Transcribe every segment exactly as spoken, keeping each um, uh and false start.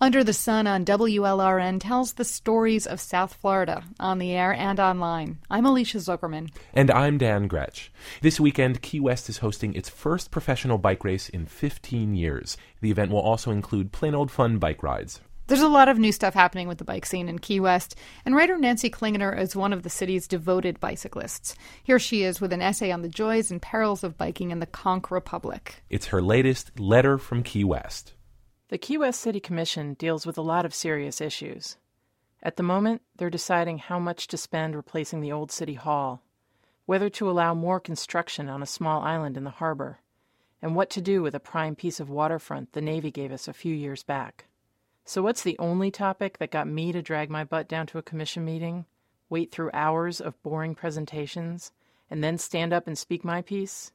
Under the Sun on W L R N tells the stories of South Florida, on the air and online. I'm Alicia Zuckerman. And I'm Dan Gretsch. This weekend, Key West is hosting its first professional bike race in fifteen years. The event will also include plain old fun bike rides. There's a lot of new stuff happening with the bike scene in Key West, and writer Nancy Klingener is one of the city's devoted bicyclists. Here she is with an essay on the joys and perils of biking in the Conch Republic. It's her latest Letter from Key West. The Key West City Commission deals with a lot of serious issues. At the moment, they're deciding how much to spend replacing the old City Hall, whether to allow more construction on a small island in the harbor, and what to do with a prime piece of waterfront the Navy gave us a few years back. So what's the only topic that got me to drag my butt down to a commission meeting, wait through hours of boring presentations, and then stand up and speak my piece?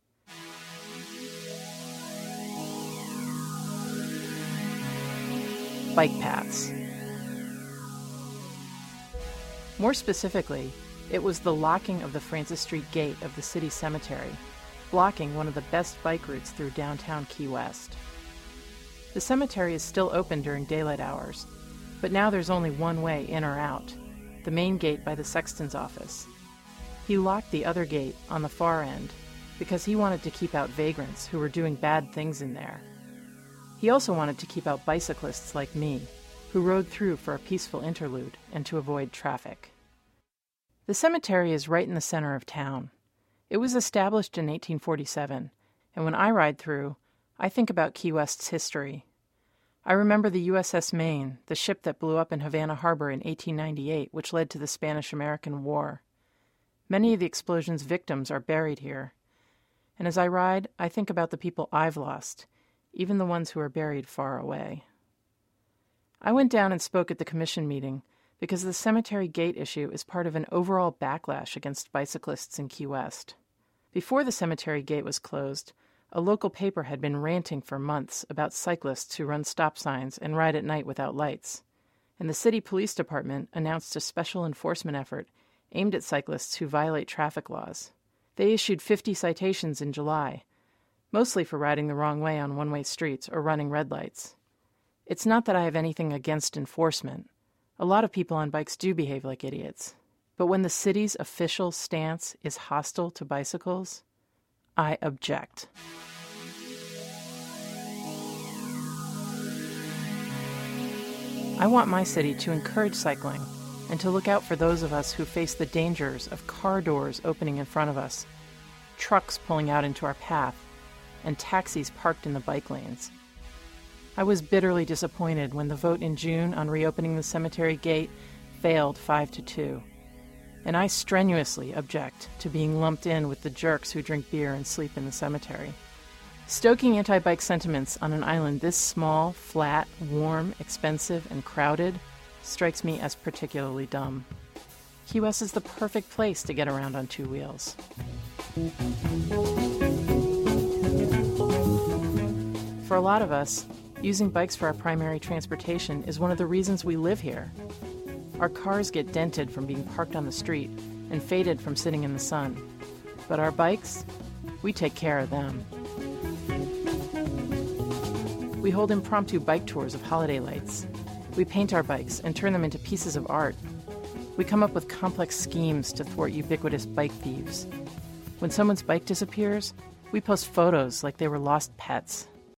Bike paths. More specifically, it was the locking of the Francis Street gate of the city cemetery, blocking one of the best bike routes through downtown Key West. The cemetery is still open during daylight hours, but now there's only one way in or out, the main gate by the sexton's office. He locked the other gate on the far end because he wanted to keep out vagrants who were doing bad things in there. He also wanted to keep out bicyclists like me, who rode through for a peaceful interlude and to avoid traffic. The cemetery is right in the center of town. It was established in eighteen forty-seven, and when I ride through, I think about Key West's history. I remember the U S S Maine, the ship that blew up in Havana Harbor in eighteen ninety-eight, which led to the Spanish-American War. Many of the explosion's victims are buried here. And as I ride, I think about the people I've lost, even the ones who are buried far away. I went down and spoke at the commission meeting because the cemetery gate issue is part of an overall backlash against bicyclists in Key West. Before the cemetery gate was closed, a local paper had been ranting for months about cyclists who run stop signs and ride at night without lights, and the city police department announced a special enforcement effort aimed at cyclists who violate traffic laws. They issued fifty citations in July, mostly for riding the wrong way on one-way streets or running red lights. It's not that I have anything against enforcement. A lot of people on bikes do behave like idiots. But when the city's official stance is hostile to bicycles, I object. I want my city to encourage cycling and to look out for those of us who face the dangers of car doors opening in front of us, trucks pulling out into our path, and taxis parked in the bike lanes. I was bitterly disappointed when the vote in June on reopening the cemetery gate failed five to two. And I strenuously object to being lumped in with the jerks who drink beer and sleep in the cemetery. Stoking anti-bike sentiments on an island this small, flat, warm, expensive, and crowded strikes me as particularly dumb. Key West is the perfect place to get around on two wheels. For a lot of us, using bikes for our primary transportation is one of the reasons we live here. Our cars get dented from being parked on the street and faded from sitting in the sun. But our bikes, we take care of them. We hold impromptu bike tours of holiday lights. We paint our bikes and turn them into pieces of art. We come up with complex schemes to thwart ubiquitous bike thieves. When someone's bike disappears, we post photos like they were lost pets.